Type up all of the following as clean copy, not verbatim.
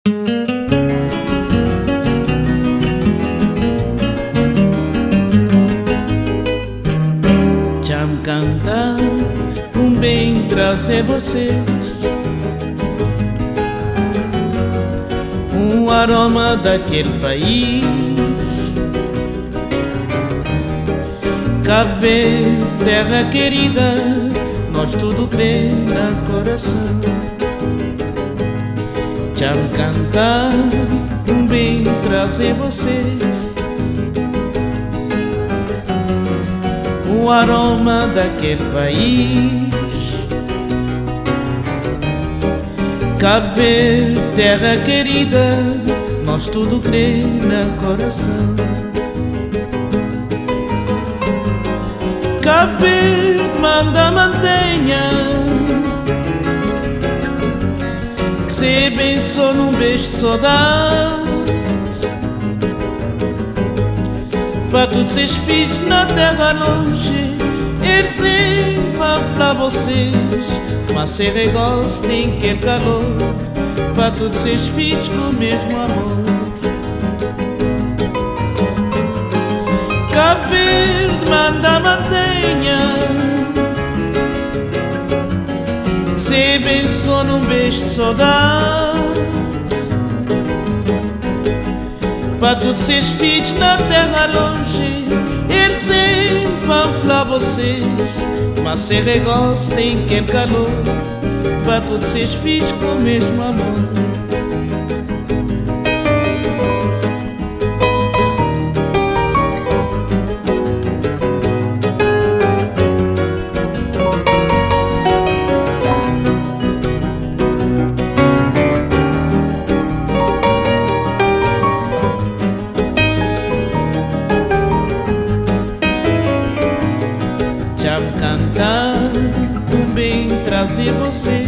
Já-me cantar bem trazer vocês aroma daquele país. Cabo Verde, terra querida, nós tudo crê na coração. Já-me cantar bem trazer vocês aroma daquele país. Cabo Verde, terra querida, nós tudo crê na coração. Cabo Verde manda mantenha, que se abençoe num beijo de saudade, para todos esses filhos na terra longe. Eles vão falar vocês, mas ser igual se tem aquele calor, para todos esses filhos com o mesmo amor. Cabo Verde manda mantenha, que se abençoe num beijo de saudade, para todos esses filhos na terra longe. Eles vão falar vocês, mas ser igual se tem aquele calor, para todos esses filhos com o mesmo amor. Já-me cantar bem trazer vocês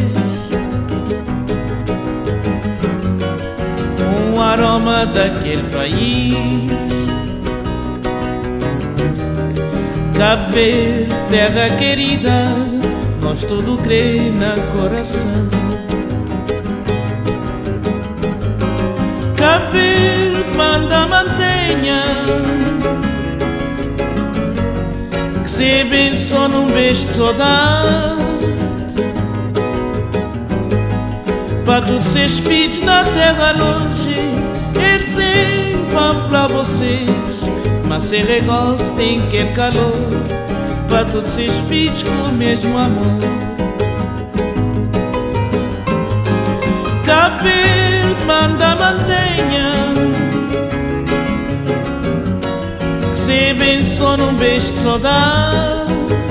aroma daquele país. Cabo Verde, terra querida, nós tudo crê na coração. Cabo Verde manda mantenha, que se abençoe num beijo de saudade, para todos esses filhos na terra longe. Eles vão falar vocês, mas ser igual se tem aquele calor, para todos esses filhos com o mesmo amor. Cabo Verde manda mantenha, que se abençoe num beijo de saudade,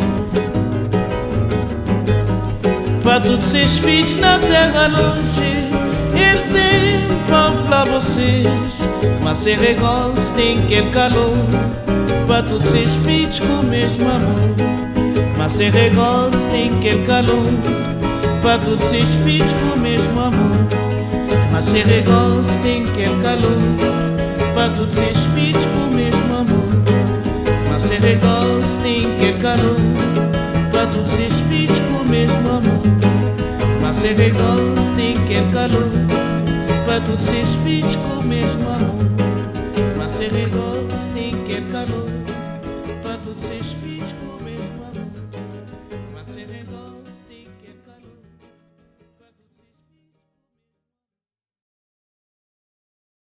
para todos esses filhos na terra longe. Eles vão falar vocês, mas ser igual se tem aquele calor, para todos esses filhos com o mesmo amor. Mas ser igual se tem aquele calor, para todos esses filhos com o mesmo amor. Mas ser igual se tem aquele calor, para todos esses filhos com o mesmo amor. Mas ser igual se tem aquele calor, para todos esses filhos com o mesmo amor. Mas ser igual se tem aquele calor, para todos esses filhos com o mesmo amor. Mas ser igual se tem aquele calor, para todos esses filhos com